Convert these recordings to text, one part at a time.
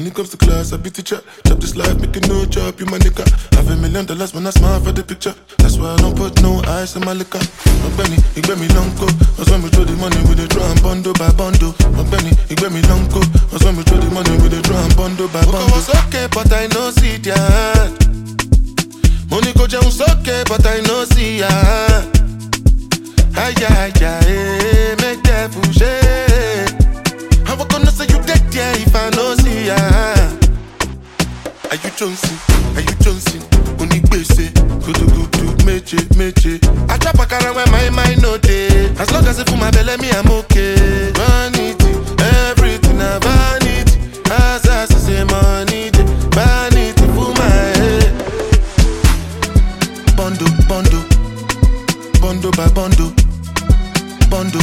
When it comes to class, I be teacher. Chop this life, make it no chop, you my nigga. Have $1,000,000 when I smile for the picture. That's why I don't put no ice in my liquor. Benny, he get me long go. That's when we throw the money with the draw and bundle by bundle. Benny, he get me long go. That's when we throw the money with the draw and bundle by bundle. Was okay, but I know see that. Money go Jones okay, but I know see ya. Ay, ay, ay, make that push it. How I gonna say you dead, yeah, if I know see ya? Are you Jonesy? Are you Jonesy? Only base, good, meche. I trap a car where my mind no day. As long as it for my belly, me, I'm okay. Vanity, everything I vanity. As I say money, vanity for my head. Bondo by bondo. Bondo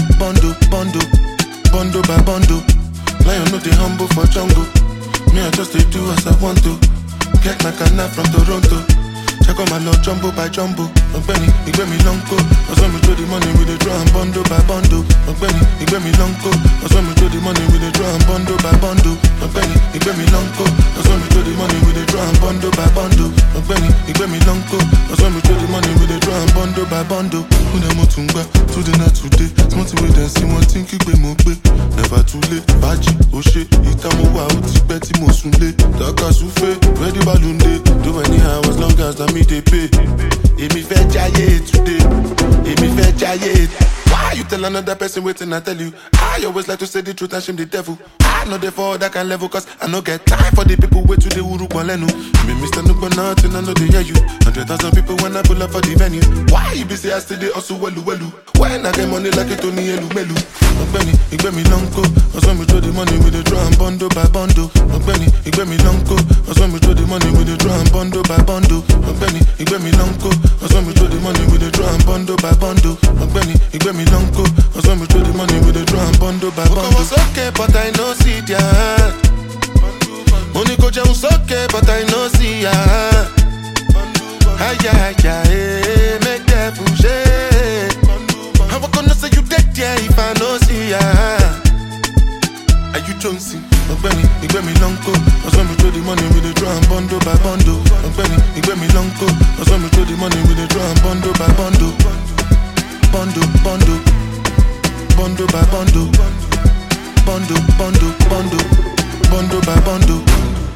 by bondo. Lion no dey humble for jungle. Me I just dey do as I want to. Get my canna from Toronto. Check on my lord jumbo by jumbo. Benny, he get me long go. That's when we throw the money with the draw and bundle by bundle. Benny, he get me long go. That's when we throw the money with the draw and bundle by bundle. Benny, he get me long go. That's when we throw the money with the draw and bundle by bundle. Benny, he get me long go. That's when we throw the money with the draw and bundle by bundle. Who them mutunga? Today not today. Smarty way then see one thing keep me be. Never too late. Baji, Oshe, Itamo wa uti beti mo sunle. Taka souffle, ready balloon day. Do anyhow as long as me they pay. Emi fe jaye today. Emi fe jaye. Why you tell another person waiting I tell you? I always like to say the truth and shame the devil. I know they fall that can level cause I no get time for the people wait to the uru kwalenu. Me Mr. Nuba nothing, I know they hear you. 100,000 people when I pull up for the venue. Why you be say I still they also welu. When I get money like it only elu melu. Benny, he get me long go. That's when we throw the money with the draw and bundle by bundle. Benny, he get me long go. That's when we throw the money with the draw and bundle by bundle. Benny, he get me long go. That's when we throw the money with the draw and bundle by bundle. Benny, he get me long go. That's when we throw the money with the draw and bundle by bundle. I was okay, but I know see that. Money go Jones okay, but I know see ya. Ay, ay, ay, make that push it. How I gonna say you dead, yeah, if I know see ya? Are you Jonesy? Benny, he get me long go. That's when we throw the money with the draw and bundle by bundle. Benny, he get me long go. That's when we throw the money with the draw and bundle by bundle. Bundle by bundle. Bundle by bundle.